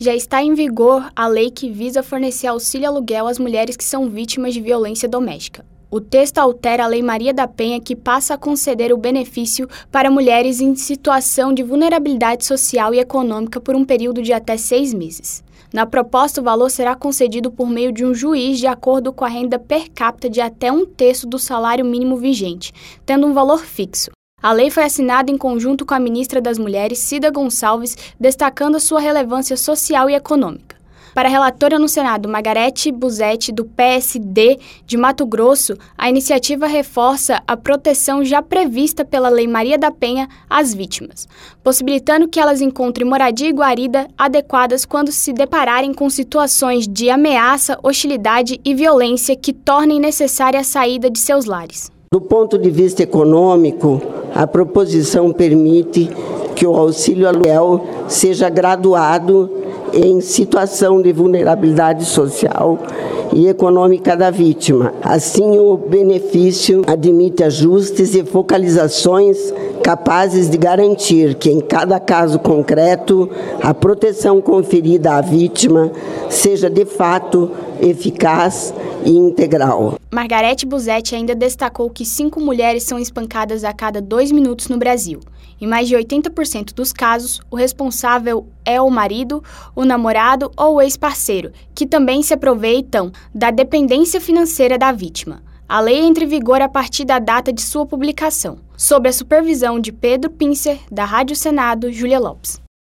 Já está em vigor a lei que visa fornecer auxílio aluguel às mulheres que são vítimas de violência doméstica. O texto altera a Lei Maria da Penha, que passa a conceder o benefício para mulheres em situação de vulnerabilidade social e econômica por um período de até 6 meses. Na proposta, o valor será concedido por meio de um juiz de acordo com a renda per capita de até 1/3 do salário mínimo vigente, tendo um valor fixo. A lei foi assinada em conjunto com a ministra das Mulheres, Cida Gonçalves, destacando a sua relevância social e econômica. Para a relatora no Senado, Margarete Busetti, do PSD de Mato Grosso, a iniciativa reforça a proteção já prevista pela Lei Maria da Penha às vítimas, possibilitando que elas encontrem moradia e guarida adequadas quando se depararem com situações de ameaça, hostilidade e violência que tornem necessária a saída de seus lares. Do ponto de vista econômico, a proposição permite que o auxílio aluguel seja graduado em situação de vulnerabilidade social e econômica da vítima. Assim, o benefício admite ajustes e focalizações capazes de garantir que, em cada caso concreto, a proteção conferida à vítima seja, de fato, eficaz e integral. Margarete Busetti ainda destacou que 5 mulheres são espancadas a cada 2 minutos no Brasil. Em mais de 80% dos casos, o responsável é o marido, o namorado ou o ex-parceiro, que também se aproveitam da dependência financeira da vítima. A lei entra em vigor a partir da data de sua publicação, sob a supervisão de Pedro Pincer, da Rádio Senado, Júlia Lopes.